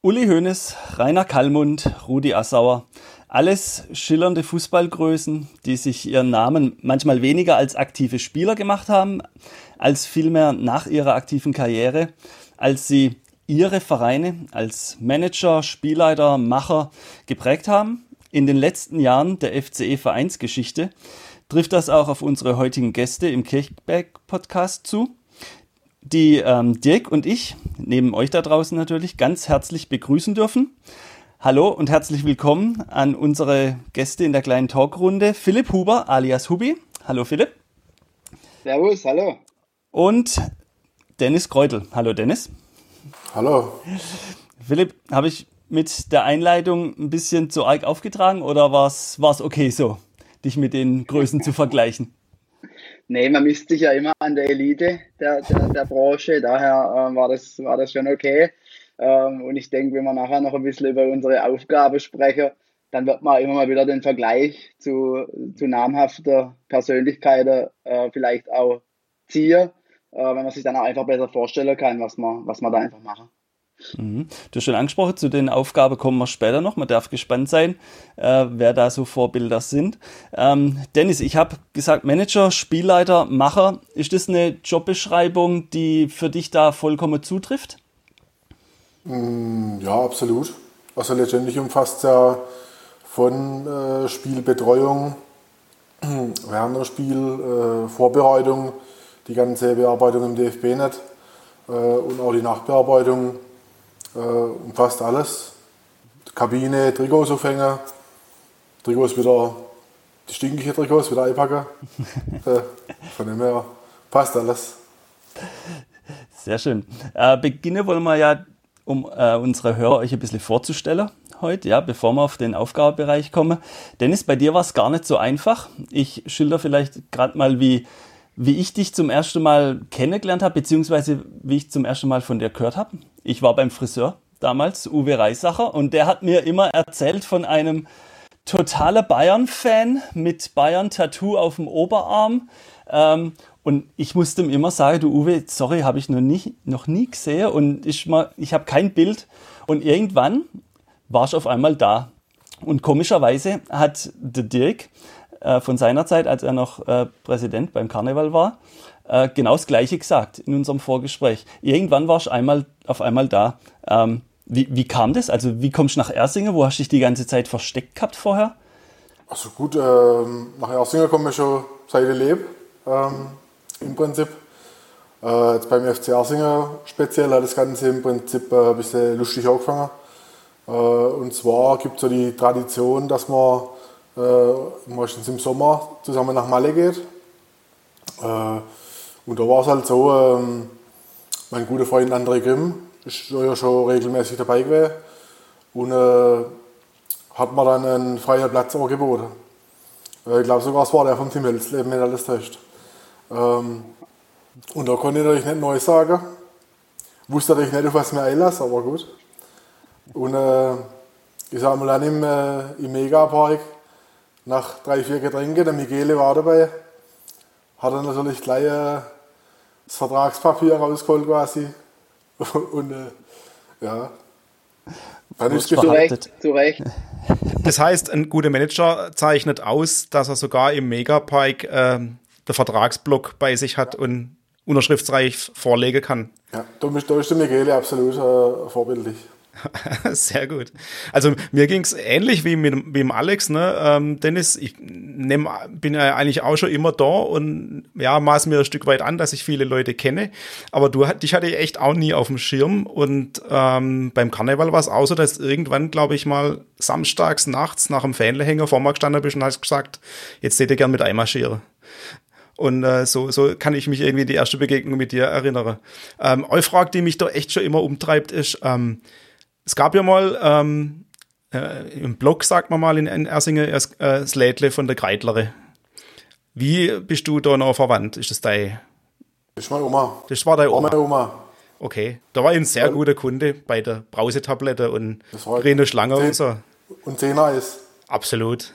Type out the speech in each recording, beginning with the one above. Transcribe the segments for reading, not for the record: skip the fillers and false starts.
Uli Hoeneß, Rainer Kallmund, Rudi Assauer. Alles schillernde Fußballgrößen, die sich ihren Namen manchmal weniger als aktive Spieler gemacht haben, als vielmehr nach ihrer aktiven Karriere, als sie ihre Vereine als Manager, Spielleiter, Macher geprägt haben. In den letzten Jahren der FCE-Vereinsgeschichte trifft das auch auf unsere heutigen Gäste im Kirchberg-Podcast zu, die Dirk und ich, neben euch da draußen natürlich, ganz herzlich begrüßen dürfen. Hallo und herzlich willkommen an unsere Gäste in der kleinen Talkrunde. Philipp Huber alias Hubi. Hallo Philipp. Servus, hallo. Und Dennis Kreutel. Hallo Dennis. Hallo. Philipp, habe ich mit der Einleitung ein bisschen zu arg aufgetragen oder war's okay so, dich mit den Größen zu vergleichen? Nee, man misst sich ja immer an der Elite der Branche, daher war das schon okay. Und ich denke, wenn wir nachher noch ein bisschen über unsere Aufgabe sprechen, dann wird man immer mal wieder den Vergleich zu namhafter Persönlichkeiten vielleicht auch ziehen, wenn man sich dann auch einfach besser vorstellen kann, was man da einfach machen. Du hast schon angesprochen, zu den Aufgaben kommen wir später noch. Man darf gespannt sein, wer da so Vorbilder sind. Dennis, ich habe gesagt, Manager, Spielleiter, Macher. Ist das eine Jobbeschreibung, die für dich da vollkommen zutrifft? Ja, absolut. Also letztendlich umfasst es ja von Spielbetreuung, während dem Spiel, Vorbereitung, die ganze Bearbeitung im DFB-Net und auch die Nachbearbeitung. Umfasst alles. Kabine, Trikots aufhängen, Trikots wieder, die stinkige Trikots wieder einpacken. Von dem her passt alles. Sehr schön. Beginnen wollen wir ja, um unsere Hörer euch ein bisschen vorzustellen heute, ja, bevor wir auf den Aufgabenbereich kommen. Dennis, bei dir war es gar nicht so einfach. Ich schilder vielleicht gerade mal, wie ich dich zum ersten Mal kennengelernt habe, beziehungsweise wie ich zum ersten Mal von dir gehört habe. Ich war beim Friseur damals, Uwe Reisacher, und der hat mir immer erzählt von einem totaler Bayern-Fan mit Bayern-Tattoo auf dem Oberarm. Und ich musste ihm immer sagen, du Uwe, sorry, habe ich noch nie gesehen und ich habe kein Bild. Und irgendwann war ich auf einmal da. Und komischerweise hat der Dirk von seiner Zeit, als er noch Präsident beim Karneval war, genau das Gleiche gesagt in unserem Vorgespräch. Irgendwann war ich auf einmal da. Wie kam das? Also wie kommst du nach Ersingen? Wo hast du dich die ganze Zeit versteckt gehabt vorher? Also gut, nach Ersingen komme ich schon seit ich lebe, im Prinzip. Jetzt beim FC Ersingen speziell hat das Ganze im Prinzip ein bisschen lustig angefangen. Und zwar gibt es so die Tradition, dass man meistens im Sommer zusammen nach Malle geht. Und da war es halt so, mein guter Freund André Grimm ist ja schon regelmäßig dabei gewesen und hat mir dann einen freien Platz angeboten. Ich glaube sogar, es war der vom Tim Hölzle, wenn alles täuscht. Und da konnte ich natürlich nicht neu sagen. Wusste natürlich nicht, auf was ich mich einlasse, aber gut. Und ich sag mal dann im Megapark, nach 3-4 Getränken, der Michele war dabei, hat er natürlich gleich das Vertragspapier rausgeholt quasi. Und ja, dann ist es verhaftet. Zu Recht. Das heißt, ein guter Manager zeichnet aus, dass er sogar im Megapark den Vertragsblock bei sich hat und unterschriftsreich vorlegen kann. Ja, da ist der Michele absolut vorbildlich. Sehr gut. Also mir ging es ähnlich wie mit dem Alex, ne? Dennis, ich bin ja eigentlich auch schon immer da und ja, maß mir ein Stück weit an, dass ich viele Leute kenne, aber dich hatte ich echt auch nie auf dem Schirm und beim Karneval war es auch so, dass irgendwann, glaube ich mal, samstags nachts nach dem Fähnlehänger vor mir gestanden bist und hast gesagt, jetzt hätte ich gern mit einmarschieren. Und so kann ich mich irgendwie die erste Begegnung mit dir erinnern. Eine Frage, die mich da echt schon immer umtreibt, ist, es gab ja mal im Blog, sagt man mal, in Ersingen das Lädle von der Greitlere. Wie bist du da noch verwandt? Ist das dein... Das ist meine Oma. Das war deine Oma? Meine Oma. Okay, da war ich ein sehr guter Kunde bei der Brausetablette und grüne Schlange und so. Und 10 Eis. Absolut.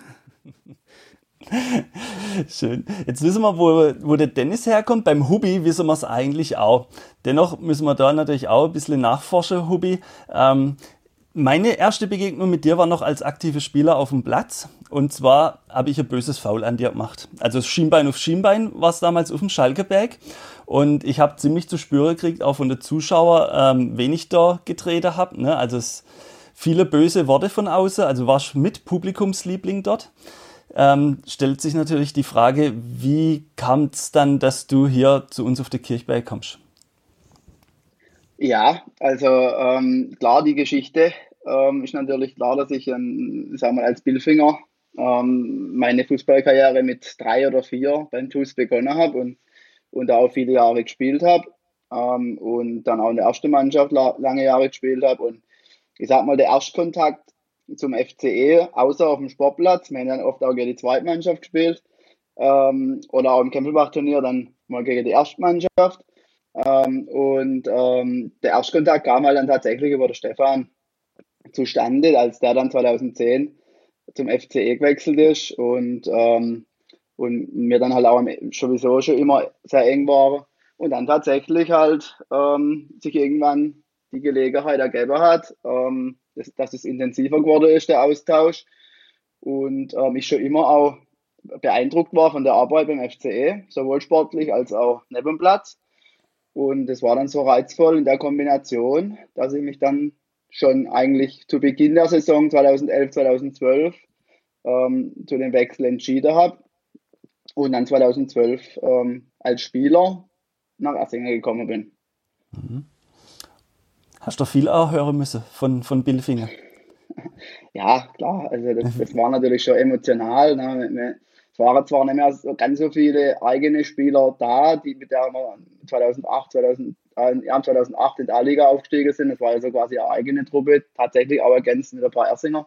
Schön. Jetzt wissen wir, wo der Dennis herkommt. Beim Hubi wissen wir es eigentlich auch. Dennoch müssen wir da natürlich auch ein bisschen nachforschen, Hubi. Meine erste Begegnung mit dir war noch als aktive Spieler auf dem Platz. Und zwar habe ich ein böses Foul an dir gemacht. Also Schienbein auf Schienbein war es damals auf dem Schalkeberg. Und ich habe ziemlich zu spüren gekriegt, auch von den Zuschauern, wen ich da getreten habe. Ne? Also viele böse Worte von außen. Also warst mit Publikumsliebling dort. Stellt sich natürlich die Frage, wie kam es dann, dass du hier zu uns auf der Kirchberg kommst? Ja, also klar, die Geschichte ist natürlich klar, dass ich sag mal, als Billfinger meine Fußballkarriere mit 3 oder 4 beim TuS begonnen habe und da auch viele Jahre gespielt habe und dann auch in der ersten Mannschaft lange Jahre gespielt habe. Und ich sag mal, der Erstkontakt zum FCE, außer auf dem Sportplatz, wir haben dann oft auch gegen die Zweitmannschaft gespielt oder auch im Kempelbach-Turnier dann mal gegen die Erstmannschaft. Der Erstkontakt kam halt dann tatsächlich über den Stefan zustande, als der dann 2010 zum FCE gewechselt ist und mir dann halt auch sowieso schon immer sehr eng war. Und dann tatsächlich halt sich irgendwann die Gelegenheit ergeben hat, dass es intensiver geworden ist, der Austausch. Und ich schon immer auch beeindruckt war von der Arbeit beim FCE, sowohl sportlich als auch neben dem Platz. Und das war dann so reizvoll in der Kombination, dass ich mich dann schon eigentlich zu Beginn der Saison 2011, 2012 zu dem Wechsel entschieden habe und dann 2012 als Spieler nach Assingen gekommen bin. Hast du viel auch hören müssen von Billfinger? Ja, klar, also das war natürlich schon emotional. Ne? Es waren zwar nicht mehr so ganz so viele eigene Spieler da, die mit der wir 2008 in der A-Liga aufgestiegen sind. Das war also quasi eine eigene Truppe, tatsächlich auch ergänzt mit ein paar Ersinger.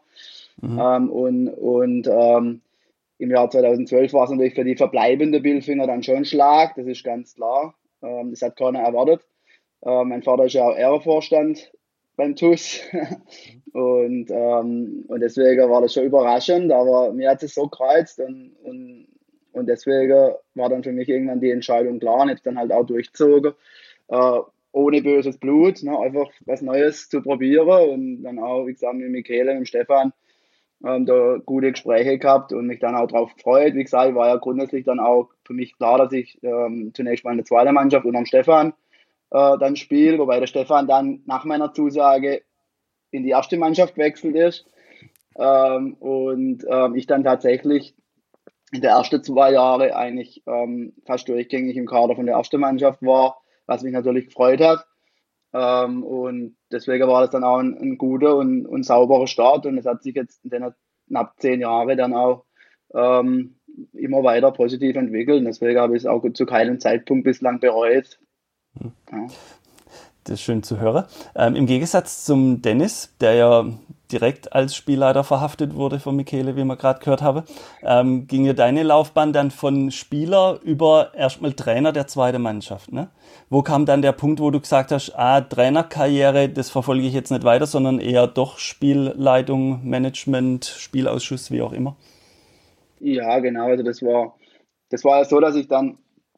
Im Jahr 2012 war es natürlich für die verbleibende Billfinger dann schon ein Schlag, das ist ganz klar. Das hat keiner erwartet. Mein Vater ist ja auch Ehrenvorstand beim TuS und deswegen war das schon überraschend, aber mir hat es so gereizt und deswegen war dann für mich irgendwann die Entscheidung klar und jetzt dann halt auch durchgezogen, ohne böses Blut, ne, einfach was Neues zu probieren und dann auch, wie gesagt, mit Michele, mit Stefan da gute Gespräche gehabt und mich dann auch darauf gefreut. Wie gesagt, war ja grundsätzlich dann auch für mich klar, dass ich zunächst mal in der zweiten Mannschaft unter dem Stefan dann spiele, wobei der Stefan dann nach meiner Zusage in die erste Mannschaft gewechselt ist ich dann tatsächlich in der ersten 2 Jahre eigentlich fast durchgängig im Kader von der ersten Mannschaft war, was mich natürlich gefreut hat. Und deswegen war das dann auch ein guter und sauberer Start und es hat sich jetzt in den knapp 10 Jahren dann auch immer weiter positiv entwickelt und deswegen habe ich es auch zu keinem Zeitpunkt bislang bereut. Ja. Das ist schön zu hören. Im Gegensatz zum Dennis, der ja direkt als Spielleiter verhaftet wurde von Michele, wie wir gerade gehört haben, ging ja deine Laufbahn dann von Spieler über erstmal Trainer der zweiten Mannschaft. Ne? Wo kam dann der Punkt, wo du gesagt hast, Trainerkarriere, das verfolge ich jetzt nicht weiter, sondern eher doch Spielleitung, Management, Spielausschuss, wie auch immer? Ja, genau. Also das war ja so, dass ich dann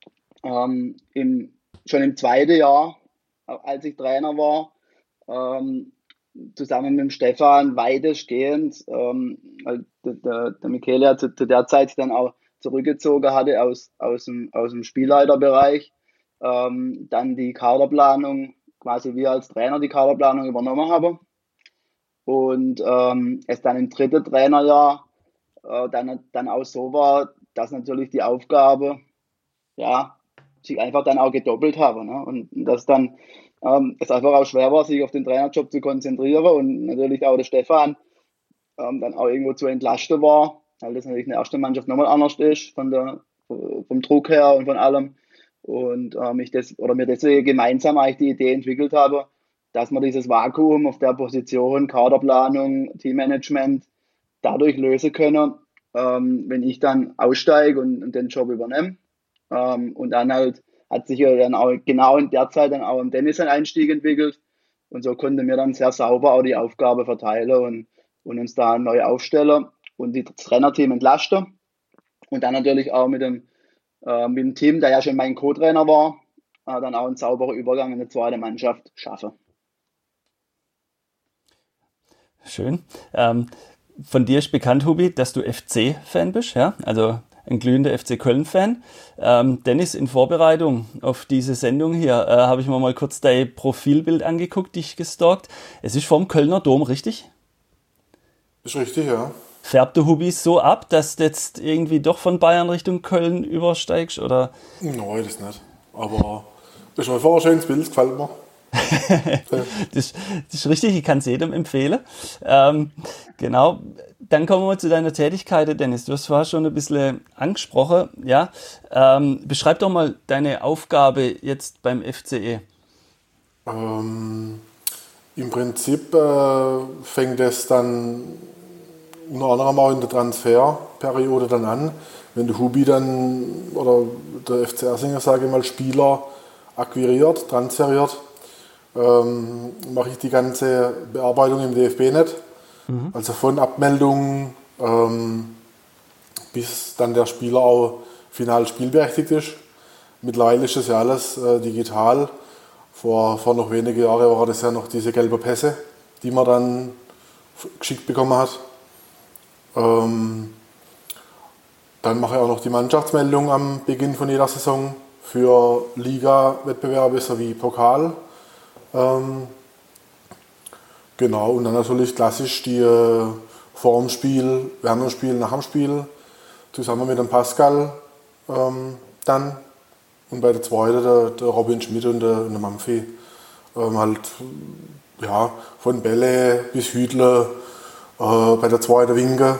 schon im zweiten Jahr, als ich Trainer war, zusammen mit dem Stefan weitestgehend, weil der Michele ja zu der Zeit dann auch zurückgezogen hatte aus dem Spielleiterbereich, dann die Kaderplanung, quasi wir als Trainer die Kaderplanung übernommen haben und es dann im dritten Trainerjahr dann auch so war, dass natürlich die Aufgabe, ja, sich einfach dann auch gedoppelt habe. Ne? Und dass dann es einfach auch schwer war, sich auf den Trainerjob zu konzentrieren und natürlich auch der Stefan dann auch irgendwo zu entlasten war, weil das natürlich in der ersten Mannschaft nochmal anders ist, vom Druck her und von allem. Und mir deswegen gemeinsam eigentlich die Idee entwickelt habe, dass man dieses Vakuum auf der Position, Kaderplanung, Teammanagement dadurch lösen können, wenn ich dann aussteige und den Job übernehme. Und dann halt hat sich ja dann auch genau in der Zeit dann auch im Dennis ein Einstieg entwickelt. Und so konnten wir dann sehr sauber auch die Aufgabe verteilen und uns da neu aufstellen und das Trainerteam entlasten. Und dann natürlich auch mit dem Team, der ja schon mein Co-Trainer war, dann auch einen sauberen Übergang in die zweite Mannschaft schaffen. Schön. Von dir ist bekannt, Hubi, dass du FC-Fan bist, ja? Also ein glühender FC Köln-Fan. Dennis, in Vorbereitung auf diese Sendung hier habe ich mir mal kurz dein Profilbild angeguckt, dich gestalkt. Es ist vom Kölner Dom, richtig? Ist richtig, ja. Färbt der Hubi so ab, dass du jetzt irgendwie doch von Bayern Richtung Köln übersteigst, oder? Nein, das nicht. Aber das ist einfach ein schönes Bild, gefällt mir. Das ist richtig, ich kann es jedem empfehlen. Genau, dann kommen wir zu deiner Tätigkeit, Dennis. Du hast vorher schon ein bisschen angesprochen. Ja? Beschreib doch mal deine Aufgabe jetzt beim FCE. Im Prinzip fängt es dann unter anderem auch in der Transferperiode dann an, wenn der Hubi dann oder der FC Ersinger, sage ich mal, Spieler akquiriert, transferiert, mache ich die ganze Bearbeitung im DFB-Net. Also von Abmeldung bis dann der Spieler auch final spielberechtigt ist. Mittlerweile ist das ja alles digital. Vor noch wenige Jahren war das ja noch diese gelbe Pässe, die man dann geschickt bekommen hat. Dann mache ich auch noch die Mannschaftsmeldung am Beginn von jeder Saison für Liga-Wettbewerbe sowie Pokal. Genau, und dann natürlich klassisch die vor dem Spiel, während dem Spiel, nach dem Spiel, zusammen mit dem Pascal dann. Und bei der zweiten der Robin Schmidt und der Mampfi. Halt, ja, von Bälle bis Hüdle, bei der zweiten Winke.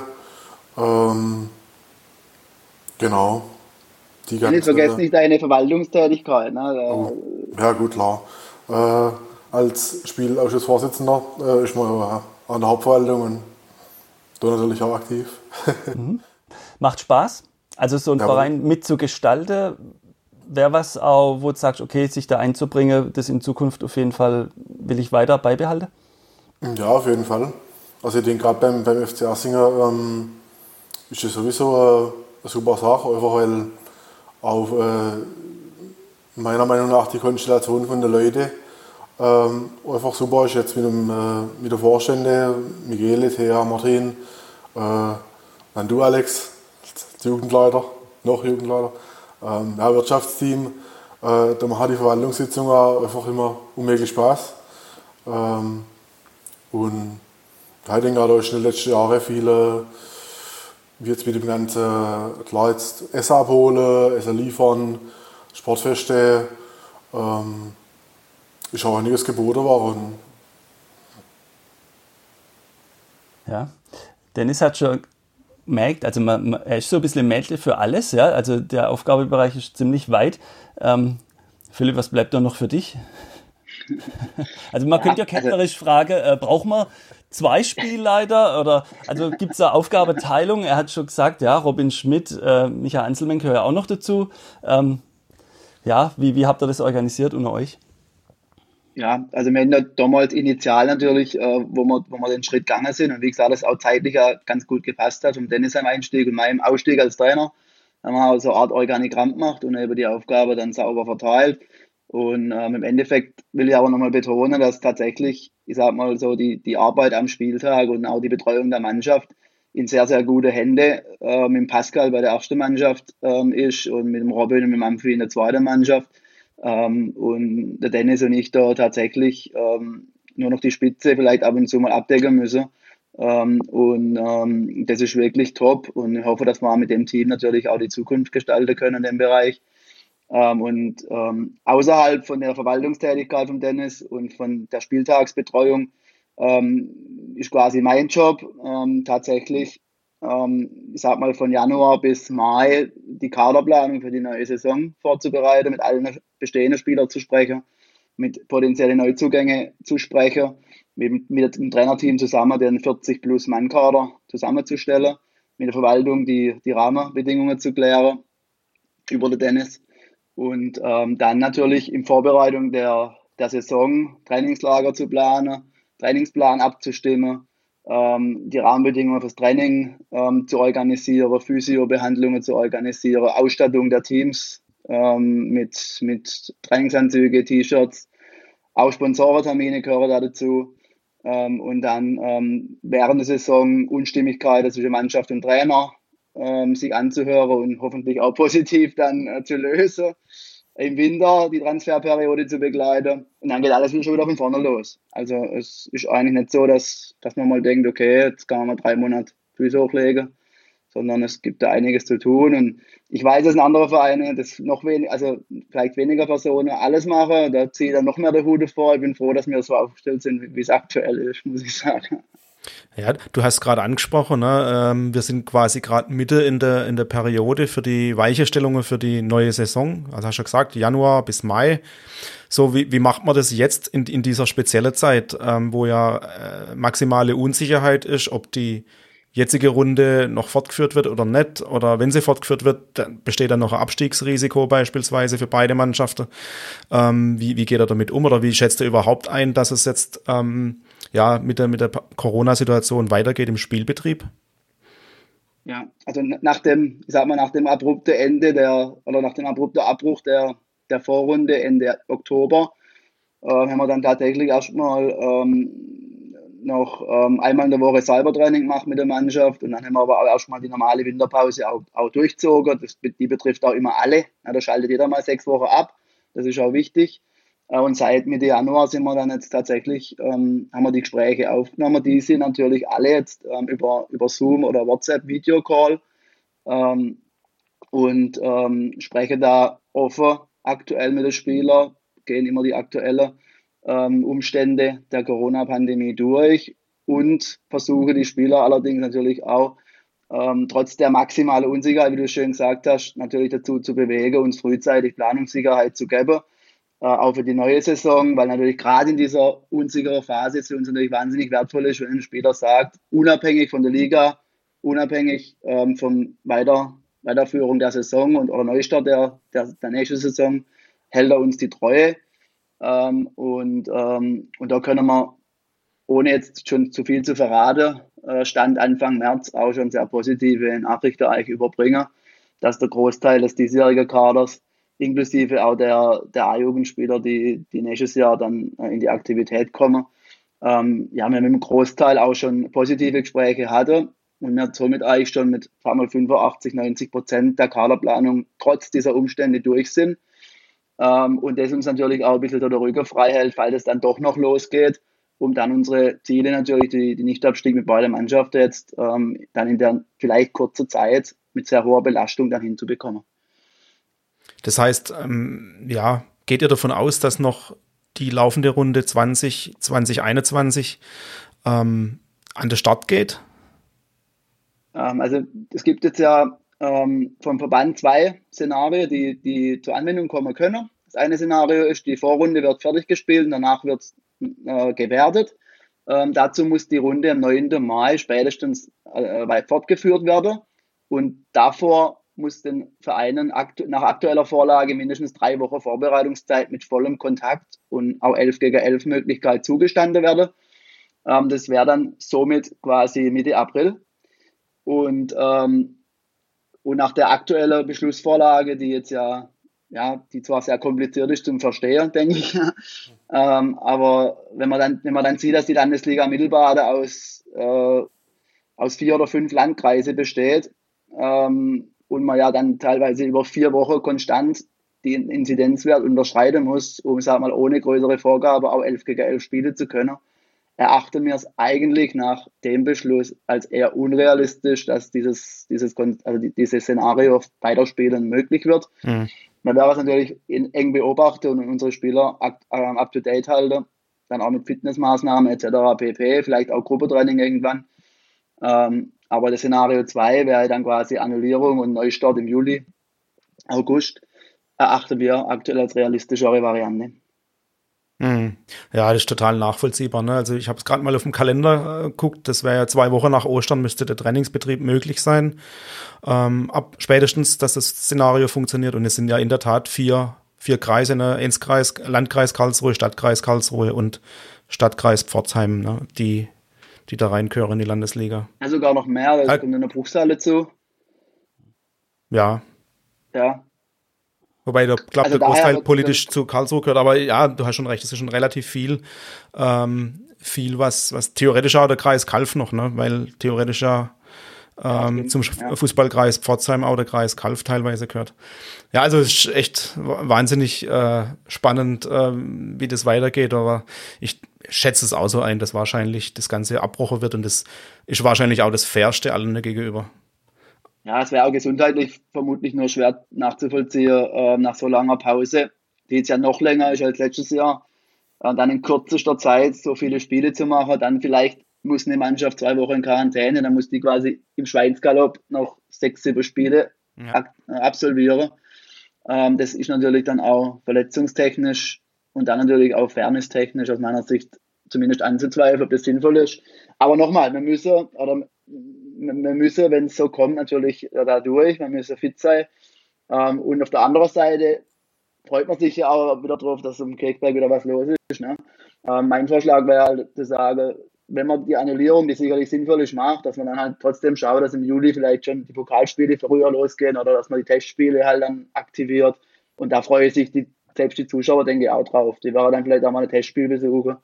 Genau. Die ganze, Nicht vergessen nicht deine Verwaltungstätigkeit. Ne? Ja, gut, klar. Als Spielausschussvorsitzender ist man an der Hauptverwaltung und da natürlich auch aktiv. Macht Spaß? Also so einen Verein mitzugestalten, wäre was auch, wo du sagst, okay, sich da einzubringen, das in Zukunft auf jeden Fall will ich weiter beibehalten? Ja, auf jeden Fall. Also ich denke gerade beim FC Ersinger ist das sowieso eine super Sache, einfach weil auch meiner Meinung nach die Konstellation von den Leuten einfach super ist. Jetzt mit den Vorständen, Michele, Thea, Martin, dann du Alex, Jugendleiter, noch Jugendleiter, ja, Wirtschaftsteam, da macht die Verwaltungssitzung einfach immer unmöglich Spaß. Und ja, ich denke auch, da ist in den letzten Jahren viele, wie jetzt mit dem ganzen, klar jetzt Essen abholen, Essen liefern, Sportfeste, ist auch einiges geboten worden. Ja, Dennis hat schon gemerkt, also er ist so ein bisschen Mädchen für alles, ja, also der Aufgabenbereich ist ziemlich weit. Philipp, was bleibt da noch für dich? Also man könnte ja ketzerisch fragen, braucht man 2 Spielleiter oder also gibt es da Aufgabenteilung? Er hat schon gesagt, ja, Robin Schmidt, Michael Anselmenk gehört ja auch noch dazu. Ja, wie habt ihr das organisiert unter euch? Ja, also wir hatten ja damals initial natürlich, wo wir den Schritt gegangen sind und wie gesagt, das auch zeitlich ja ganz gut gepasst hat, vom Dennis am Einstieg und meinem Ausstieg als Trainer. Dann haben wir so eine Art Organigramm gemacht und über die Aufgabe dann sauber verteilt. Und im Endeffekt will ich aber nochmal betonen, dass tatsächlich, ich sag mal so, die Arbeit am Spieltag und auch die Betreuung der Mannschaft in sehr, sehr gute Hände mit dem Pascal bei der ersten Mannschaft ist und mit dem Robin und mit dem Amphi in der zweiten Mannschaft. Und der Dennis und ich da tatsächlich nur noch die Spitze vielleicht ab und zu mal abdecken müssen. Das ist wirklich top und ich hoffe, dass wir mit dem Team natürlich auch die Zukunft gestalten können in dem Bereich. Außerhalb von der Verwaltungstätigkeit von Dennis und von der Spieltagsbetreuung ist quasi mein Job tatsächlich, ich sag mal von Januar bis Mai die Kaderplanung für die neue Saison vorzubereiten, mit allen bestehenden Spielern zu sprechen, mit potenziellen Neuzugängen zu sprechen, mit dem Trainerteam zusammen den 40-plus-Mann-Kader zusammenzustellen, mit der Verwaltung die Rahmenbedingungen zu klären über den Dennis. Und dann natürlich in Vorbereitung der Saison Trainingslager zu planen, Trainingsplan abzustimmen, die Rahmenbedingungen fürs Training zu organisieren, Physiobehandlungen zu organisieren, Ausstattung der Teams mit Trainingsanzüge, T-Shirts, auch Sponsorentermine gehören da dazu. Und dann während der Saison Unstimmigkeiten zwischen Mannschaft und Trainer sich anzuhören und hoffentlich auch positiv dann zu lösen. Im Winter die Transferperiode zu begleiten und dann geht alles wieder schon wieder von vorne los. Also es ist eigentlich nicht so, dass man mal denkt, okay, jetzt kann man mal 3 Monate Füße hochlegen, sondern es gibt da einiges zu tun und ich weiß, dass in anderen Vereinen das noch weniger, also vielleicht weniger Personen alles machen, da ziehe ich dann noch mehr der Hut vor. Ich bin froh, dass wir so aufgestellt sind, wie es aktuell ist, muss ich sagen. Ja, du hast gerade angesprochen, ne? Wir sind quasi gerade Mitte in der Periode für die Weichenstellungen für die neue Saison. Also hast du ja gesagt, Januar bis Mai. So, wie macht man das jetzt in dieser speziellen Zeit, wo ja maximale Unsicherheit ist, ob die jetzige Runde noch fortgeführt wird oder nicht? Oder wenn sie fortgeführt wird, dann besteht dann noch ein Abstiegsrisiko beispielsweise für beide Mannschaften. Wie geht er damit um? Oder wie schätzt er überhaupt ein, dass es jetzt mit der Corona-Situation weitergeht im Spielbetrieb? Ja, also nach dem abrupten Ende nach dem abrupten Abbruch der Vorrunde Ende Oktober haben wir dann tatsächlich erstmal noch einmal in der Woche Cybertraining gemacht mit der Mannschaft und dann haben wir aber auch erstmal die normale Winterpause auch durchgezogen. Die betrifft auch immer alle. Ja, da schaltet jeder mal 6 Wochen ab. Das ist auch wichtig. Und seit Mitte Januar sind wir dann jetzt tatsächlich, haben wir die Gespräche aufgenommen. Die sind natürlich alle jetzt über Zoom oder WhatsApp Videocall und sprechen da offen aktuell mit den Spielern, gehen immer die aktuellen Umstände der Corona-Pandemie durch und versuche die Spieler allerdings natürlich auch trotz der maximalen Unsicherheit, wie du schön gesagt hast, natürlich dazu zu bewegen, uns frühzeitig Planungssicherheit zu geben, auch für die neue Saison, weil natürlich gerade in dieser unsicheren Phase für uns natürlich wahnsinnig wertvoll ist, wenn ein Spieler sagt, unabhängig von der Liga, unabhängig von Weiterführung der Saison oder Neustart der nächsten Saison, hält er uns die Treue. Und da können wir, ohne jetzt schon zu viel zu verraten, Stand Anfang März auch schon sehr positive Nachrichten eigentlich überbringen, dass der Großteil des diesjährigen Kaders, inklusive auch der A-Jugendspieler, die nächstes Jahr dann in die Aktivität kommen, wir haben mit dem Großteil auch schon positive Gespräche hatte und wir somit eigentlich schon mit 85-90% der Kaderplanung trotz dieser Umstände durch sind. Und das uns natürlich auch ein bisschen der Rücken frei hält, falls es dann doch noch losgeht, um dann unsere Ziele natürlich, die Nichtabstieg mit beiden Mannschaften jetzt dann in der vielleicht kurzen Zeit mit sehr hoher Belastung dann hinzubekommen. Das heißt, geht ihr davon aus, dass noch die laufende Runde 2021 an den Start geht? Also es gibt jetzt ja vom Verband 2 Szenarien, die zur Anwendung kommen können. Das eine Szenario ist, die Vorrunde wird fertig gespielt und danach wird es gewertet. Dazu muss die Runde am 9. Mai spätestens fortgeführt werden und davor muss den Vereinen nach aktueller Vorlage mindestens 3 Wochen Vorbereitungszeit mit vollem Kontakt und auch 11 gegen 11 Möglichkeit zugestanden werden. Das wäre dann somit quasi Mitte April. Und nach der aktuellen Beschlussvorlage, die jetzt die zwar sehr kompliziert ist zum Verstehen, denke ich, aber wenn man dann sieht, dass die Landesliga Mittelbade aus 4 oder 5 Landkreise besteht und man ja dann teilweise über 4 Wochen konstant den Inzidenzwert unterschreiten muss, um, sag mal, ohne größere Vorgabe auch 11 gegen 11 spielen zu können, erachten wir es eigentlich nach dem Beschluss als eher unrealistisch, dass dieses Szenario Weiterspielen möglich wird. Mhm. Man darf es natürlich eng beobachten und unsere Spieler up to date halten, dann auch mit Fitnessmaßnahmen etc. pp, vielleicht auch Gruppentraining irgendwann. Aber das Szenario 2 wäre dann quasi Annullierung und Neustart im Juli, August, erachten wir aktuell als realistischere Variante. Ja, das ist total nachvollziehbar. Ne? Also ich habe es gerade mal auf dem Kalender geguckt, das wäre ja 2 Wochen nach Ostern, müsste der Trainingsbetrieb möglich sein. Ab spätestens, dass das Szenario funktioniert. Und es sind ja in der Tat 4 Kreise, ne? Enzkreis, Landkreis Karlsruhe, Stadtkreis Karlsruhe und Stadtkreis Pforzheim, ne? die da reingehören in die Landesliga. Ja, sogar noch mehr, weil es kommt eine Bruchsal dazu. Ja. Ja. Wobei, ich glaube, Also der Großteil daher politisch zu Karlsruhe gehört, aber ja, du hast schon recht, es ist schon relativ viel, was theoretisch auch der Kreis Kalf noch, ne, weil theoretisch ja zum ja. Fußballkreis Pforzheim auch der Kreis Kalf teilweise gehört. Ja, also es ist echt wahnsinnig spannend, wie das weitergeht, aber ich schätze es auch so ein, dass wahrscheinlich das Ganze abbrochen wird und das ist wahrscheinlich auch das Fairste allen gegenüber. Ja, es wäre auch gesundheitlich vermutlich nur schwer nachzuvollziehen nach so langer Pause, die jetzt ja noch länger ist als letztes Jahr. Dann in kürzester Zeit so viele Spiele zu machen, dann vielleicht muss eine Mannschaft 2 Wochen in Quarantäne, dann muss die quasi im Schweinsgalopp noch 6, 7 Spiele absolvieren. Das ist natürlich dann auch verletzungstechnisch und dann natürlich auch fairness-technisch aus meiner Sicht zumindest anzuzweifeln, ob das sinnvoll ist. Aber nochmal, wir müssen, wenn es so kommt, natürlich da durch, wir müssen fit sein. Und auf der anderen Seite freut man sich ja auch wieder drauf, dass im Kirchberg wieder was los ist. Ne? Mein Vorschlag wäre halt zu sagen, wenn man die Annullierung, die sicherlich sinnvoll ist, macht, dass man dann halt trotzdem schaut, dass im Juli vielleicht schon die Pokalspiele früher losgehen oder dass man die Testspiele halt dann aktiviert. Und da freue sich selbst die Zuschauer, denke ich, auch drauf. Die werden dann vielleicht auch mal ein Testspiel besuchen.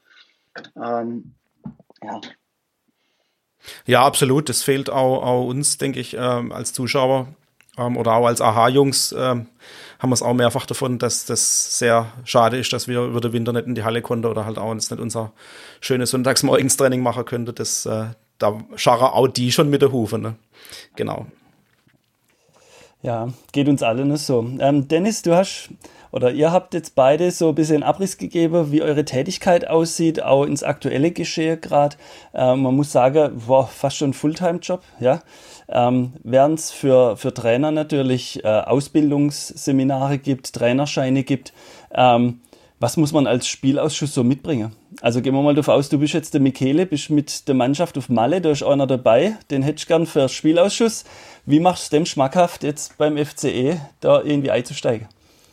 Ja. Ja, absolut. Das fehlt auch uns, denke ich, als Zuschauer oder auch als AHA-Jungs haben wir es auch mehrfach davon, dass das sehr schade ist, dass wir über den Winter nicht in die Halle konnten oder halt auch uns nicht unser schönes Sonntagsmorgenstraining machen könnte. Da scharren auch die schon mit der Hufe. Ne? Genau. Ja, geht uns alle nicht so. Dennis, ihr habt jetzt beide so ein bisschen Abriss gegeben, wie eure Tätigkeit aussieht, auch ins aktuelle Geschehen gerade. Man muss sagen, fast schon ein Fulltime-Job, ja. Während es für Trainer natürlich Ausbildungsseminare gibt, Trainerscheine gibt, was muss man als Spielausschuss so mitbringen? Also gehen wir mal davon aus, du bist jetzt der Michele, bist mit der Mannschaft auf Malle, da ist einer dabei, den hättest du gern für Spielausschuss. Wie machst du es dem schmackhaft, jetzt beim FCE da irgendwie einzusteigen?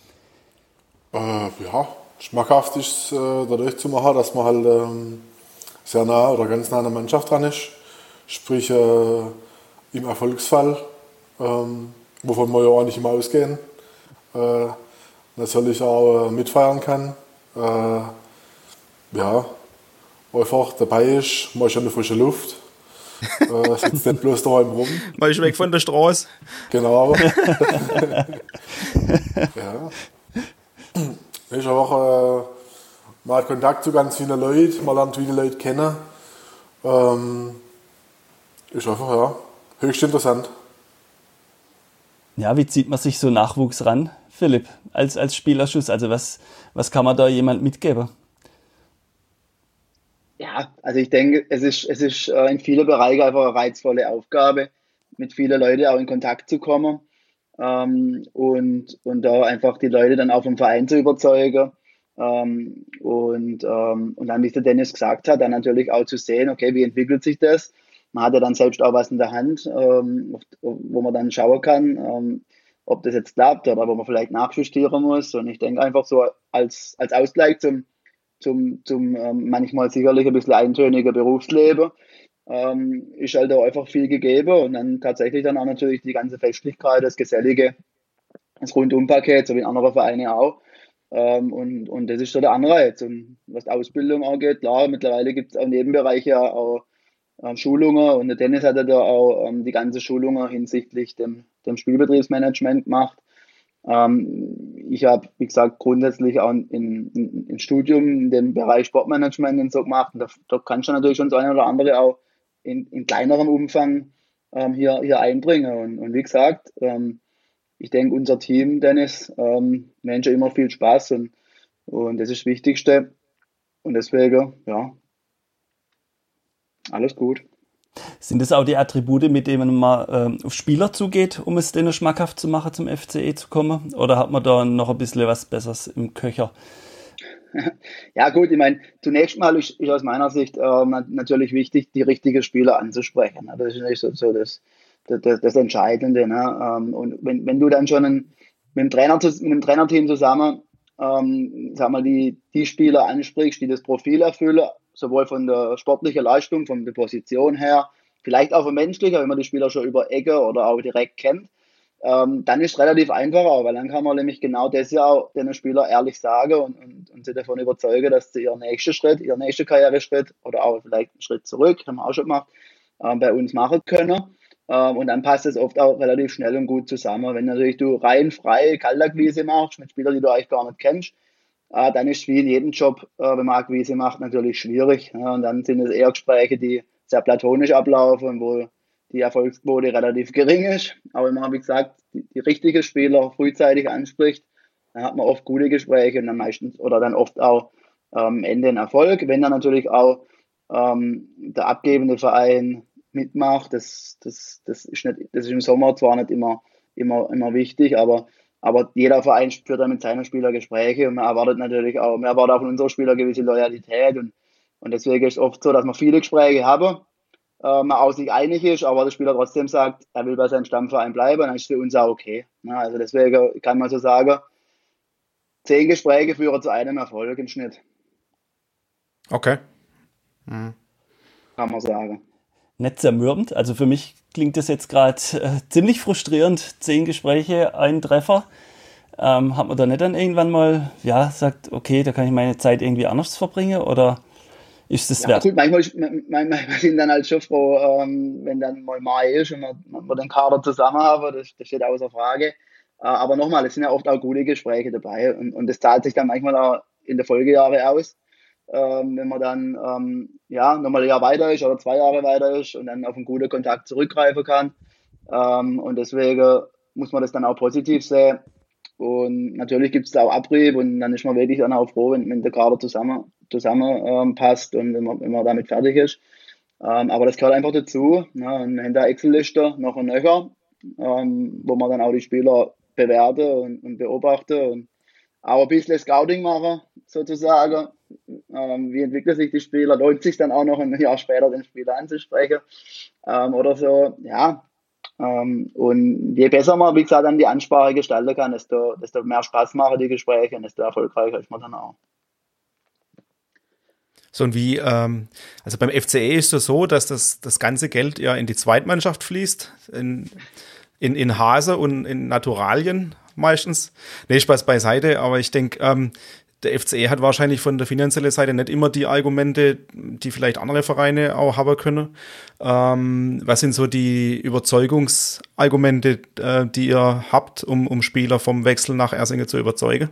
Ja, schmackhaft ist dadurch zu machen, dass man halt sehr nah oder ganz nah an der Mannschaft dran ist. Sprich, im Erfolgsfall, wovon wir ja auch nicht immer ausgehen, natürlich auch mitfeiern kann. Ja, einfach dabei ist, man ist an der frischen Luft, sitzt nicht bloß daheim rum. Man ist weg von der Straße. Genau. Ja. Ist einfach, man hat Kontakt zu ganz vielen Leuten, man lernt viele Leute kennen. Ist einfach, ja, höchst interessant. Ja, wie zieht man sich so Nachwuchs ran, Philipp, als Spielausschuss? Also was kann man da jemand mitgeben? Ja, also ich denke, es ist in vielen Bereichen einfach eine reizvolle Aufgabe, mit vielen Leuten auch in Kontakt zu kommen und da einfach die Leute dann auch vom Verein zu überzeugen und dann, wie es der Dennis gesagt hat, dann natürlich auch zu sehen, okay, wie entwickelt sich das? Man hat ja dann selbst auch was in der Hand, wo man dann schauen kann, ob das jetzt klappt oder wo man vielleicht nachjustieren muss. Und ich denke einfach so als Ausgleich zum manchmal sicherlich ein bisschen eintöniger Berufsleben, ist halt da einfach viel gegeben und dann tatsächlich dann auch natürlich die ganze Festlichkeit, das Gesellige, das Rundumpaket, so wie in anderen Vereinen auch. Und das ist so der Anreiz. Und was die Ausbildung angeht, klar, mittlerweile gibt es auch Nebenbereiche auch Schulungen und der Dennis hat ja da auch die ganze Schulungen hinsichtlich dem Spielbetriebsmanagement gemacht. Ich habe, wie gesagt, grundsätzlich auch ein Studium in dem Bereich Sportmanagement und so gemacht. Und da kannst du natürlich schon das eine oder andere auch in kleinerem Umfang hier einbringen. Und wie gesagt, ich denke, unser Team, Dennis, Menschen immer viel Spaß und das ist das Wichtigste. Und deswegen, ja, alles gut. Sind das auch die Attribute, mit denen man auf Spieler zugeht, um es denen schmackhaft zu machen, zum FCE zu kommen? Oder hat man da noch ein bisschen was Besseres im Köcher? Ja gut, ich meine, zunächst mal ist aus meiner Sicht natürlich wichtig, die richtigen Spieler anzusprechen. Das ist nicht so das Entscheidende. Ne? Und wenn du dann schon mit dem Trainerteam zusammen sag mal, die Spieler ansprichst, die das Profil erfüllen, sowohl von der sportlichen Leistung, von der Position her, vielleicht auch von menschlicher, wenn man die Spieler schon über Ecke oder auch direkt kennt, dann ist es relativ einfacher, weil dann kann man nämlich genau das ja auch den Spieler ehrlich sagen und sie davon überzeugen, dass sie ihren nächsten Karriereschritt oder auch vielleicht einen Schritt zurück, haben wir auch schon gemacht, bei uns machen können. Und dann passt es oft auch relativ schnell und gut zusammen. Wenn natürlich du rein frei Kaltakquise machst mit Spielern, die du eigentlich gar nicht kennst, dann ist es wie in jedem Job, wenn man Akquise macht, natürlich schwierig. Und dann sind es eher Gespräche, die sehr platonisch ablaufen, wo die Erfolgsquote relativ gering ist. Aber wenn man, wie gesagt, die richtigen Spieler frühzeitig anspricht, dann hat man oft gute Gespräche und dann meistens oder dann oft auch am Ende einen Erfolg. Wenn dann natürlich auch der abgebende Verein mitmacht, das ist im Sommer zwar nicht immer wichtig, aber jeder Verein führt dann mit seinen Spielern Gespräche und man erwartet auch von unserer Spieler gewisse Loyalität und deswegen ist es oft so, dass wir viele Gespräche haben, man auch sich einig ist, aber der Spieler trotzdem sagt, er will bei seinem Stammverein bleiben, dann ist es für uns auch okay. Ja, also deswegen kann man so sagen, 10 Gespräche führen zu einem Erfolg im Schnitt. Okay. Kann man sagen. Nicht zermürbend. Also für mich klingt das jetzt gerade ziemlich frustrierend. 10 Gespräche, ein Treffer. Hat man da nicht dann irgendwann mal, sagt, okay, da kann ich meine Zeit irgendwie anders verbringen oder ist das wert? Gut, manchmal sind dann halt schon froh, wenn dann mal Mai ist und wir den Kader zusammen haben, das steht außer Frage. Aber nochmal, es sind ja oft auch gute Gespräche dabei und das zahlt sich dann manchmal auch in der Folgejahre aus. Wenn man dann nochmal ein Jahr weiter ist oder 2 Jahre weiter ist und dann auf einen guten Kontakt zurückgreifen kann. Und deswegen muss man das dann auch positiv sehen. Und natürlich gibt es da auch Abrieb und dann ist man wirklich dann auch froh, wenn der Kader zusammen passt und wenn man damit fertig ist. Aber das gehört einfach dazu. Ne? Und wir haben da Excel-Liste noch und nöcher, wo man dann auch die Spieler bewerten und beobachten und auch ein bisschen Scouting machen, sozusagen. Wie entwickeln sich die Spieler? Lohnt sich dann auch noch ein Jahr später den Spieler anzusprechen oder so, ja. Und je besser man, wie gesagt, dann die Ansprache gestalten kann, desto mehr Spaß machen die Gespräche und desto erfolgreicher ist man dann auch. So und wie, also beim FCE ist es so, dass das ganze Geld ja in die Zweitmannschaft fließt, in Hase und in Naturalien meistens. Nee, Spaß beiseite, aber ich denke, der FCE hat wahrscheinlich von der finanziellen Seite nicht immer die Argumente, die vielleicht andere Vereine auch haben können. Was sind so die Überzeugungsargumente, die ihr habt, um Spieler vom Wechsel nach Ersingen zu überzeugen?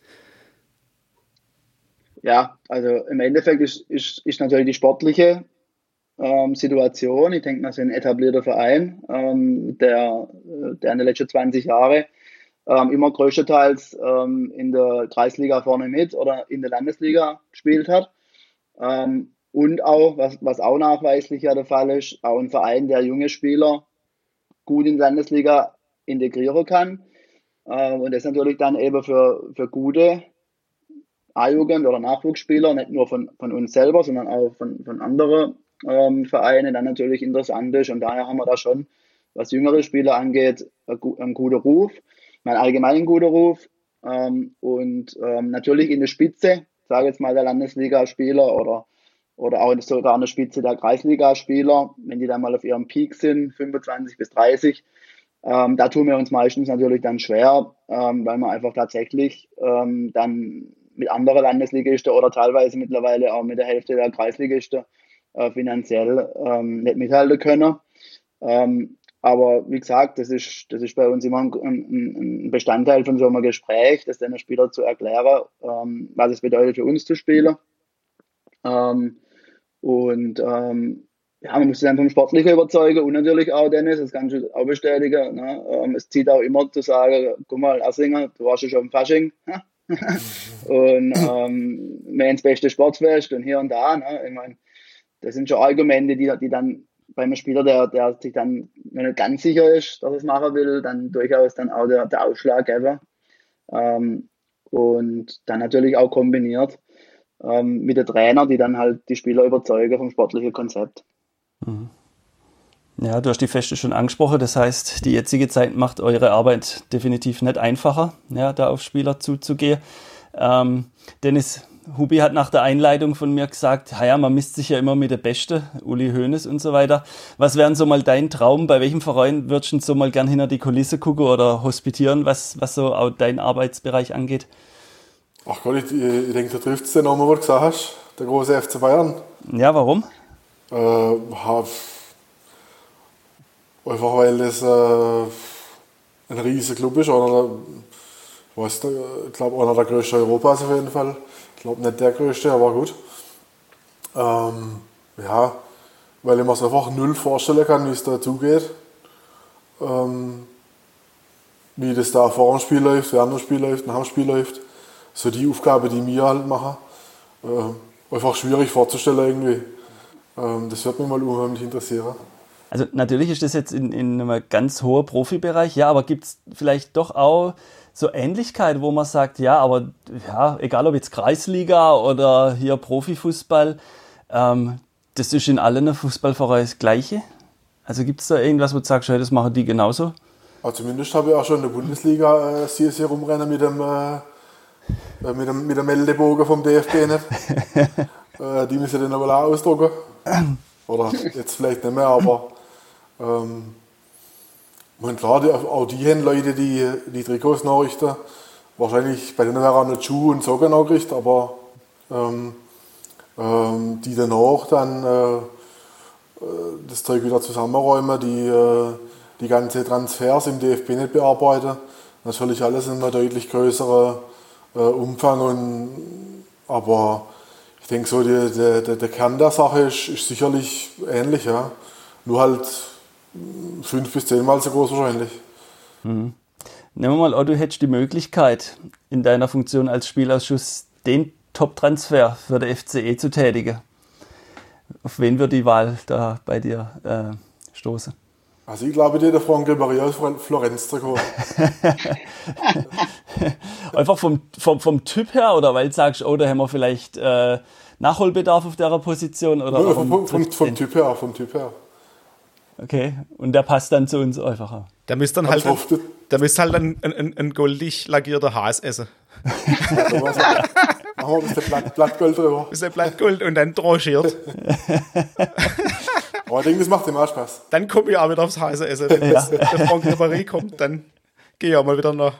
Ja, also im Endeffekt ist natürlich die sportliche Situation. Ich denke, wir sind ein etablierter Verein, der in den letzten 20 Jahren immer größtenteils in der Kreisliga vorne mit oder in der Landesliga gespielt hat. Und auch, was auch nachweislich ja der Fall ist, auch ein Verein, der junge Spieler gut in die Landesliga integrieren kann. Und das natürlich dann eben für gute A-Jugend- oder Nachwuchsspieler, nicht nur von uns selber, sondern auch von anderen Vereinen dann natürlich interessant ist. Und daher haben wir da schon, was jüngere Spieler angeht, einen guten Ruf. Mein allgemein guter Ruf und natürlich in der Spitze, sage jetzt mal der Landesligaspieler oder auch sogar an der Spitze der Kreisligaspieler, wenn die dann mal auf ihrem Peak sind, 25 bis 30, da tun wir uns meistens natürlich dann schwer, weil wir einfach tatsächlich dann mit anderen Landesligisten oder teilweise mittlerweile auch mit der Hälfte der Kreisligisten finanziell nicht mithalten können. Aber wie gesagt, das ist bei uns immer ein Bestandteil von so einem Gespräch, das den Spieler zu erklären, was es bedeutet für uns zu spielen. Man muss sich dann vom Sportlichen überzeugen und natürlich auch, Dennis, das kannst du auch bestätigen. Ne? Es zieht auch immer zu sagen, guck mal, Ersinger, du warst ja schon im Fasching. Und wir haben das beste Sportfest und hier und da. Ne? Ich meine, das sind schon Argumente, die dann bei einem Spieler, der sich dann noch nicht ganz sicher ist, dass er es machen will, dann durchaus dann auch der Ausschlag geben. Und dann natürlich auch kombiniert mit den Trainern, die dann halt die Spieler überzeugen vom sportlichen Konzept. Mhm. Ja, du hast die Feste schon angesprochen, das heißt, die jetzige Zeit macht eure Arbeit definitiv nicht einfacher, ja, da auf Spieler zuzugehen. Dennis, Hubi hat nach der Einleitung von mir gesagt, ja, man misst sich ja immer mit der Beste, Uli Hoeneß und so weiter. Was wären so mal dein Traum? Bei welchem Verein würdest du so mal gern hinter die Kulisse gucken oder hospitieren, was so auch dein Arbeitsbereich angeht? Ach Gott, ich denke, da trifft es den nochmal, was du gesagt hast. Der große FC Bayern. Ja, warum? Einfach weil das ein riesiger Club ist. Ich glaube, einer der größten Europas auf jeden Fall. Ich glaube nicht der größte, aber gut. Ja, weil ich mir es einfach null vorstellen kann, wie es da zugeht. Wie das da vor dem Spiel läuft, während dem Spiel läuft, nach dem Spiel läuft. So die Aufgabe, die wir halt machen. Einfach schwierig vorzustellen irgendwie. Das wird mich mal unheimlich interessieren. Also natürlich ist das jetzt in einem ganz hohen Profibereich, ja, aber gibt es vielleicht doch auch so Ähnlichkeit, wo man sagt, ja, aber ja, egal ob jetzt Kreisliga oder hier Profifußball, das ist in allen Fußballvereinen das Gleiche? Also gibt es da irgendwas, wo du sagst, hey, das machen die genauso? Also zumindest habe ich auch schon in der Bundesliga hier rumrennen mit dem Meldebogen vom DFB nicht. Die müssen den aber auch ausdrucken. Oder jetzt vielleicht nicht mehr, aber und klar, auch die haben Leute, die Trikots nachrichten. Wahrscheinlich bei denen wäre auch nicht Schuhe und Socken nachgerichtet, aber die danach dann das Zeug wieder zusammenräumen, die ganze Transfers im DFB nicht bearbeiten. Natürlich alles in einem deutlich größeren Umfang. Aber ich denke so, der Kern der Sache ist sicherlich ähnlich, ja. Nur halt 5 bis 10 Mal so groß wahrscheinlich. Mhm. Nehmen wir mal an, du hättest die Möglichkeit, in deiner Funktion als Spielausschuss den Top-Transfer für den FCE zu tätigen. Auf wen wird die Wahl da bei dir stoßen? Also ich glaube, der Franck Ribéry aus Florenz zu kommen. Einfach vom Typ her oder weil du sagst, oh, da haben wir vielleicht Nachholbedarf auf der Position? Oder Ja, vom Typ her. Okay, und der passt dann zu uns einfacher. Da müsst dann halt ein goldig lackierter Haas essen. Also machen wir ein bisschen Blattgold drüber. Ein bisschen Blattgold und dann tranchiert. Aber ich denke, das macht ihm auch Spaß. Dann komme ich auch wieder aufs Hase essen. Wenn der Franck Ribéry kommt, dann gehe ich auch mal wieder nach.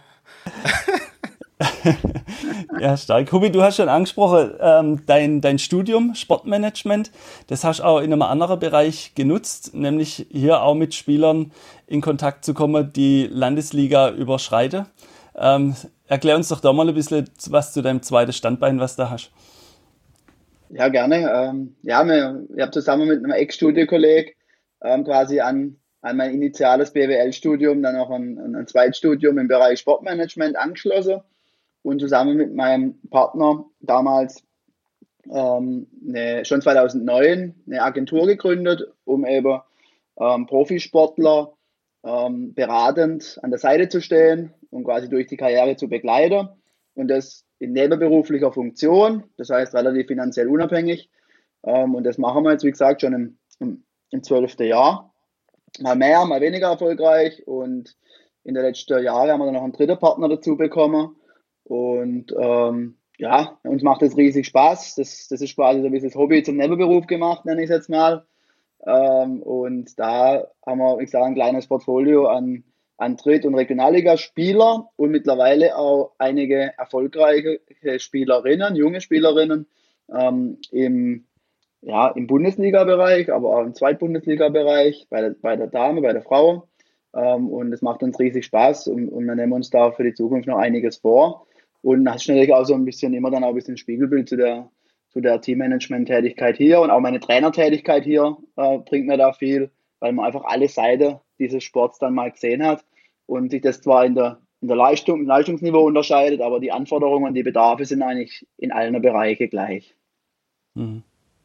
Ja, stark. Hubi, du hast schon angesprochen, dein Studium Sportmanagement, das hast du auch in einem anderen Bereich genutzt, nämlich hier auch mit Spielern in Kontakt zu kommen, die Landesliga überschreiten. Erklär uns doch da mal ein bisschen was zu deinem zweiten Standbein, was du hast. Ja, gerne. Ich habe zusammen mit einem Ex-Studiekolleg quasi an mein initiales BWL-Studium dann auch ein Zweitstudium im Bereich Sportmanagement angeschlossen und zusammen mit meinem Partner damals schon 2009 eine Agentur gegründet, um eben Profisportler beratend an der Seite zu stehen und quasi durch die Karriere zu begleiten und das in nebenberuflicher Funktion, das heißt relativ finanziell unabhängig. Und das machen wir jetzt, wie gesagt, schon im 12. Jahr. Mal mehr, mal weniger erfolgreich. Und in den letzten Jahren haben wir dann noch einen dritten Partner dazu bekommen. Und uns macht das riesig Spaß. Das ist quasi so ein bisschen das Hobby zum Nebenberuf gemacht, nenne ich es jetzt mal. Und da haben wir, wie gesagt, ein kleines Portfolio an Dritt- und Regionalligaspieler und mittlerweile auch einige erfolgreiche Spielerinnen, junge Spielerinnen im Bundesliga-Bereich, aber auch im Zweitbundesliga-Bereich, bei der Dame, bei der Frau. Und es macht uns riesig Spaß und wir nehmen uns da für die Zukunft noch einiges vor. Und das ist natürlich auch so ein bisschen immer dann auch ein bisschen Spiegelbild zu der Teammanagement-Tätigkeit hier und auch meine Trainertätigkeit hier bringt mir da viel, weil man einfach alle Seiten dieses Sports dann mal gesehen hat und sich das zwar in der Leistung, im Leistungsniveau unterscheidet, aber die Anforderungen und die Bedarfe sind eigentlich in allen Bereichen gleich. Mhm.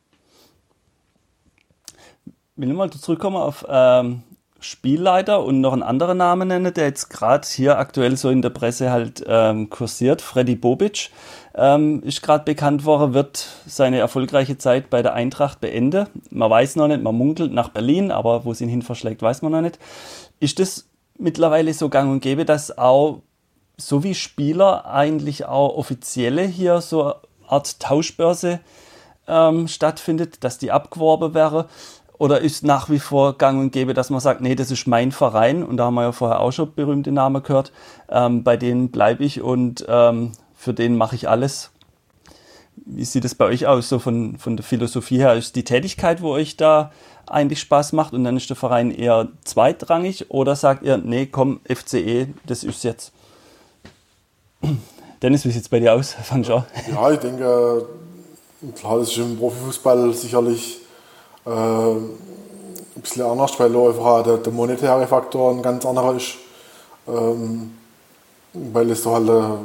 Ich will nochmal zurückkommen auf Spielleiter und noch einen anderen Namen nennen, der jetzt gerade hier aktuell so in der Presse halt kursiert. Freddy Bobic ist gerade bekannt worden, wird seine erfolgreiche Zeit bei der Eintracht beenden. Man weiß noch nicht, man munkelt nach Berlin, aber wo es ihn hin verschlägt, weiß man noch nicht. Ist das mittlerweile so gang und gäbe, dass auch so wie Spieler eigentlich auch Offizielle hier so Art Tauschbörse stattfindet, dass die abgeworben wäre? Oder ist nach wie vor gang und gäbe, dass man sagt, nee, das ist mein Verein, und da haben wir ja vorher auch schon berühmte Namen gehört, bei denen bleibe ich und für den mache ich alles. Wie sieht es bei euch aus, so von der Philosophie her? Ist die Tätigkeit, wo euch da eigentlich Spaß macht, und dann ist der Verein eher zweitrangig, oder sagt ihr, nee, komm, FCE, das ist jetzt? Dennis, wie sieht es bei dir aus? Fang schon. Ja, ich denke, klar, das ist im Profifußball sicherlich ein bisschen anders, weil einfach der monetäre Faktor ein ganz anderer ist. Weil es so halt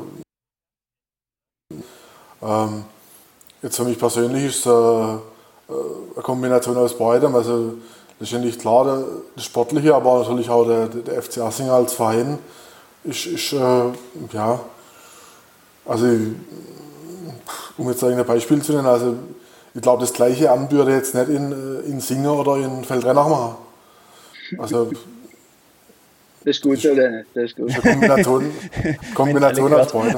jetzt für mich persönlich ist es eine Kombination aus beidem. Also letztendlich klar das Sportliche, aber natürlich auch der FC Asingen als Verein ist ja, also um jetzt ein Beispiel zu nennen, also ich glaube, das gleiche Amt würde jetzt nicht in Singen oder in Feldrennach machen. Also das ist gut, so, Dennis. Das ist gut. Kombination aus beidem.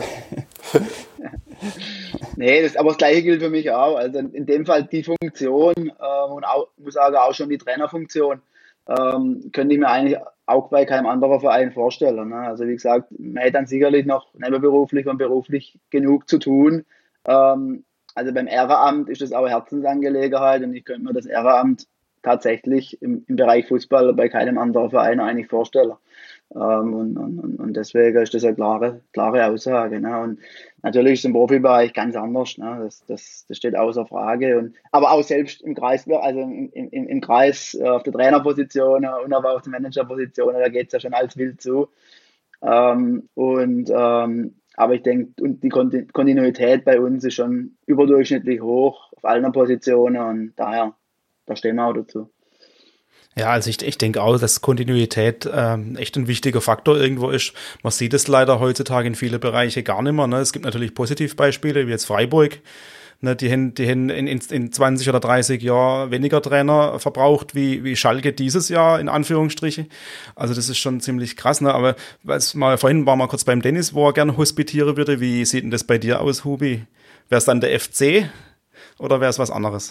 Nee, aber das Gleiche gilt für mich auch. Also in dem Fall die Funktion und auch, muss sagen, auch schon die Trainerfunktion könnte ich mir eigentlich auch bei keinem anderen Verein vorstellen. Ne? Also wie gesagt, man hätte dann sicherlich noch nebenberuflich und beruflich genug zu tun. Also beim Ehrenamt ist das auch eine Herzensangelegenheit, und ich könnte mir das Ehrenamt tatsächlich im Bereich Fußball bei keinem anderen Verein eigentlich vorstellen. Und deswegen ist das eine klare Aussage. Ne? Und natürlich ist es im Profibereich ganz anders. Ne? Das steht außer Frage. Aber auch selbst im Kreis, also im Kreis auf der Trainerposition und aber auf der Managerposition, da geht es ja schon als wild zu. Aber ich denke, die Kontinuität bei uns ist schon überdurchschnittlich hoch auf allen Positionen, und daher, da stehen wir auch dazu. Ja, also ich denke auch, dass Kontinuität echt ein wichtiger Faktor irgendwo ist. Man sieht es leider heutzutage in vielen Bereichen gar nicht mehr. Ne? Es gibt natürlich Positivbeispiele, wie jetzt Freiburg. Ne? Die haben in 20 oder 30 Jahren weniger Trainer verbraucht wie Schalke dieses Jahr, in Anführungsstrichen. Also das ist schon ziemlich krass. Ne? Aber vorhin war mal kurz beim Dennis, wo er gerne hospitieren würde. Wie sieht denn das bei dir aus, Hubi? Wäre es dann der FC oder wäre es was anderes?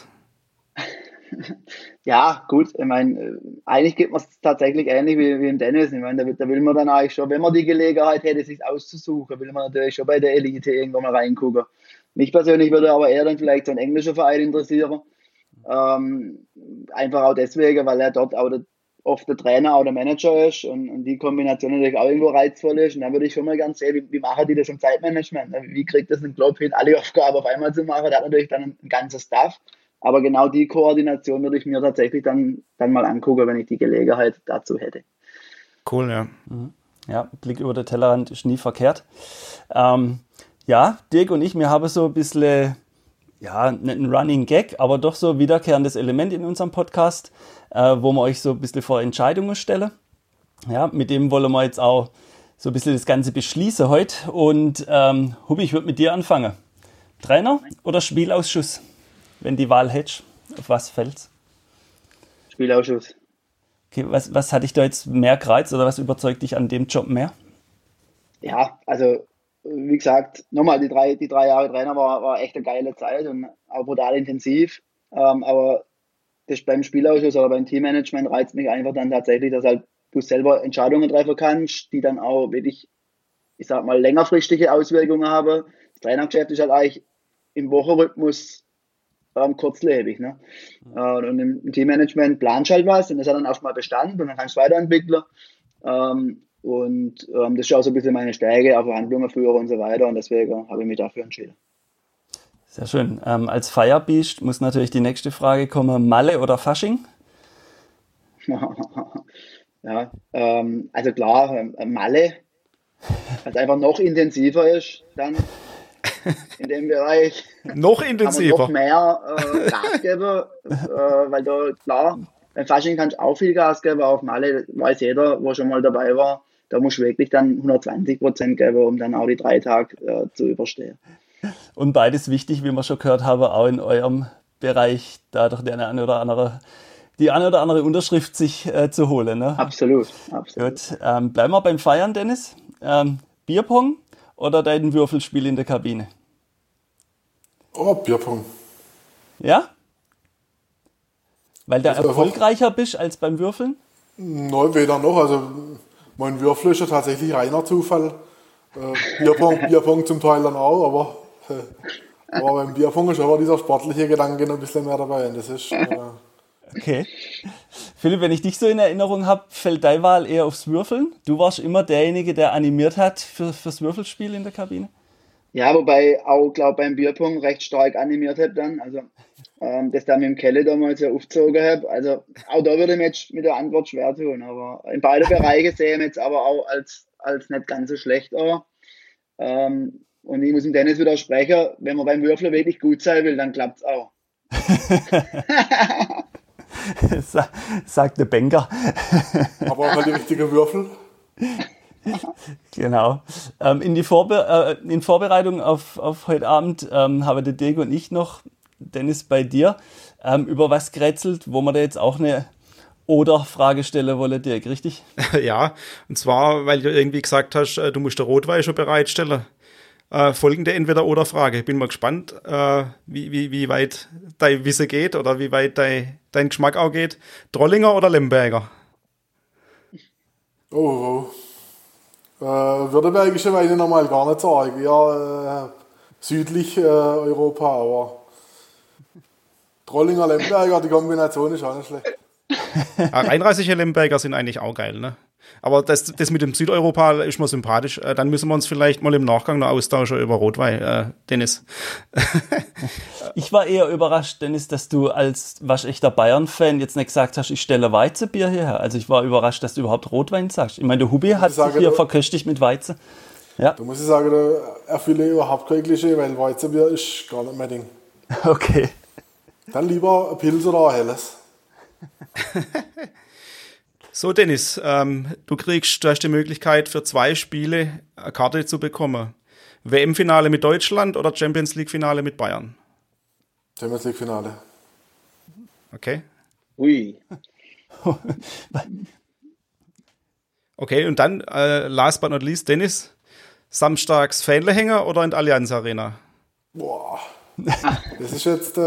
Ja, gut, ich meine, eigentlich geht man es tatsächlich ähnlich wie im Tennis. Ich meine, da will man dann eigentlich schon, wenn man die Gelegenheit hätte, sich auszusuchen, will man natürlich schon bei der Elite irgendwann mal reingucken. Mich persönlich würde aber eher dann vielleicht so ein englischer Verein interessieren. Einfach auch deswegen, weil er dort auch oft der Trainer, auch der Manager ist, und die Kombination natürlich auch irgendwo reizvoll ist. Und dann würde ich schon mal ganz sehen, wie machen die das im Zeitmanagement? Wie kriegt das ein Club hin, alle Aufgaben auf einmal zu machen? Da hat natürlich dann ein ganzes Staff. Aber genau die Koordination würde ich mir tatsächlich dann mal angucken, wenn ich die Gelegenheit dazu hätte. Cool, ja. Ja, Blick über den Tellerrand ist nie verkehrt. Ja, Dirk und ich, wir haben so ein bisschen, ja, nicht ein Running Gag, aber doch so ein wiederkehrendes Element in unserem Podcast, wo wir euch so ein bisschen vor Entscheidungen stellen. Ja, mit dem wollen wir jetzt auch so ein bisschen das Ganze beschließen heute. Und Hubi, ich würde mit dir anfangen. Trainer oder Spielausschuss? Wenn die Wahl hättest, auf was fällt's? Spielausschuss. Okay, was hat dich da jetzt mehr gereizt oder was überzeugt dich an dem Job mehr? Ja, also wie gesagt, nochmal, die drei Jahre Trainer war echt eine geile Zeit und auch brutal intensiv. Aber das beim Spielausschuss oder beim Teammanagement reizt mich einfach dann tatsächlich, dass halt du selber Entscheidungen treffen kannst, die dann auch wirklich, ich sag mal, längerfristige Auswirkungen haben. Das Trainergeschäft ist halt eigentlich im Wochenrhythmus kurzlebig. Ne? Und im Teammanagement planst halt was, und das hat dann erstmal Bestand und dann kannst du weiterentwickeln. Das ist auch so ein bisschen meine Stärke, auch Verhandlungen führen und so weiter, und deswegen habe ich mich dafür entschieden. Sehr schön. Als Feierbiest muss natürlich die nächste Frage kommen: Malle oder Fasching? Ja, also klar, Malle, weil es einfach noch intensiver ist dann in dem Bereich. Noch intensiver. Noch mehr Gas geben, weil da, klar, beim Fasching kannst du auch viel Gas geben, auf Malle weiß jeder, wo schon mal dabei war, da musst du wirklich dann 120% geben, um dann auch die 3 Tage zu überstehen. Und beides wichtig, wie wir schon gehört haben, auch in eurem Bereich, da doch die eine oder andere Unterschrift sich zu holen. Ne? Absolut. Gut, bleiben wir beim Feiern, Dennis. Bierpong oder dein Würfelspiel in der Kabine? Oh, Bierpong. Ja? Weil du Also erfolgreicher bist als beim Würfeln? Nein, weder noch. Also mein Würfel ist ja tatsächlich reiner Zufall. Bierpong zum Teil dann auch, aber beim Bierpong ist aber dieser sportliche Gedanke noch ein bisschen mehr dabei. Und das ist, Okay. Philipp, wenn ich dich so in Erinnerung habe, fällt deine Wahl eher aufs Würfeln? Du warst immer derjenige, der animiert hat fürs Würfelspiel in der Kabine? Ja, wobei auch, glaube beim Bierpong recht stark animiert habe dann. Also, das da mit dem Kelle damals ja aufgezogen habe. Also, auch da würde ich mir jetzt mit der Antwort schwer tun. Aber in beide Bereiche sehe ich mich jetzt aber auch als nicht ganz so schlecht an. Und ich muss dem Dennis widersprechen, wenn man beim Würfeln wirklich gut sein will, dann klappt es auch. Sagt der Banker. aber auch halt die richtige Würfel. Genau. In Vorbereitung auf heute Abend haben der Diego und ich noch, Dennis, bei dir, über was gerätselt, wo wir da jetzt auch eine Oder-Frage stellen wollen, Dirk, richtig? Ja, und zwar, weil du irgendwie gesagt hast, du musst den Rotwein schon bereitstellen. Folgende Entweder-Oder-Frage. Ich bin mal gespannt, wie weit dein Wissen geht oder wie weit dein Geschmack auch geht. Trollinger oder Lemberger? Oh. Württembergische Weine normal gar nicht so arg. Eher südlich Europa, aber Trollinger, Lemberger, die Kombination ist auch nicht schlecht. Rheinrassische Lemberger sind eigentlich auch geil, ne? Aber das mit dem Südeuropa ist mir sympathisch. Dann müssen wir uns vielleicht mal im Nachgang noch austauschen über Rotwein, Dennis. Ich war eher überrascht, Dennis, dass du als waschechter Bayern-Fan jetzt nicht gesagt hast, ich stelle Weizenbier hierher. Also ich war überrascht, dass du überhaupt Rotwein sagst. Ich meine, der Hubi hat sich hier verköstigt mit Weizen. Ja. Da muss ich sagen, da erfülle ich überhaupt kein Klischee, weil Weizenbier ist gar nicht mein Ding. Okay. Dann lieber ein Pils oder ein Helles. So, Dennis, du hast die Möglichkeit, für 2 Spiele eine Karte zu bekommen. WM-Finale mit Deutschland oder Champions-League-Finale mit Bayern? Champions League-Finale. Okay. Ui. Okay, und dann, last but not least, Dennis, samstags Fähnlehänger oder in der Allianz Arena? Boah. Das ist jetzt...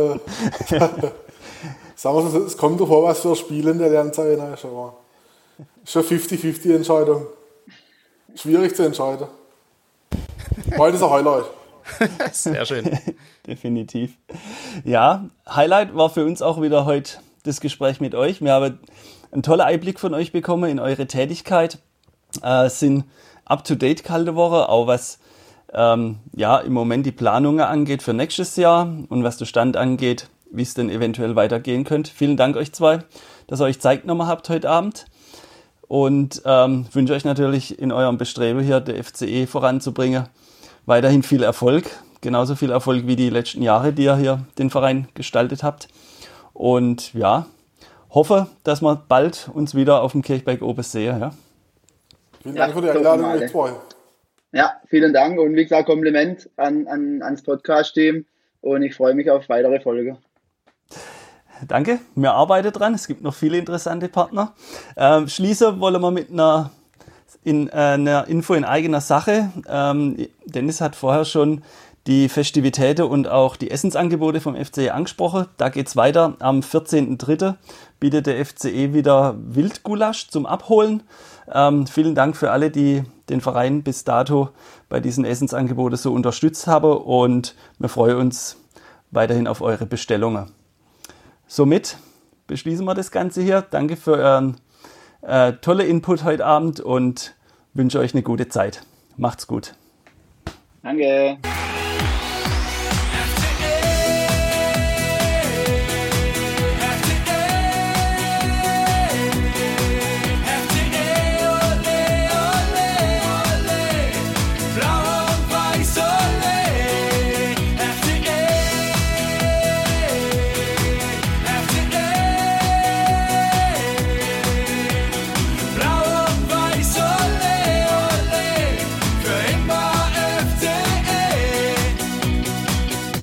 Sagen wir so, es kommt davor, was für ein Spiel in der Allianz Arena ist, aber ist eine 50-50 Entscheidung. Schwierig zu entscheiden. Heute ist ein Highlight. Sehr schön. Definitiv. Ja, Highlight war für uns auch wieder heute das Gespräch mit euch. Wir haben einen tollen Einblick von euch bekommen in eure Tätigkeit. Sind up-to-date kalte Woche, auch was im Moment die Planungen angeht für nächstes Jahr und was der Stand angeht, wie es denn eventuell weitergehen könnte. Vielen Dank euch zwei, dass ihr euch Zeit genommen habt heute Abend und wünsche euch natürlich in eurem Bestreben hier, der FCE voranzubringen, weiterhin viel Erfolg, genauso viel Erfolg wie die letzten Jahre, die ihr hier den Verein gestaltet habt und ja, hoffe, dass wir bald uns wieder auf dem Kirchberg oben sehen. Ja. Vielen Dank für die Einladung, euch zwei. Ja, vielen Dank und wie gesagt, Kompliment ans Podcast-Team und ich freue mich auf weitere Folgen. Danke, wir arbeiten dran. Es gibt noch viele interessante Partner. Schließen wollen wir mit einer Info in eigener Sache. Dennis hat vorher schon die Festivitäten und auch die Essensangebote vom FCE angesprochen. Da geht es weiter. Am 14.03. bietet der FCE wieder Wildgulasch zum Abholen. Vielen Dank für alle, die den Verein bis dato bei diesen Essensangeboten so unterstützt haben und wir freuen uns weiterhin auf eure Bestellungen. Somit beschließen wir das Ganze hier. Danke für euren tollen Input heute Abend und wünsche euch eine gute Zeit. Macht's gut. Danke.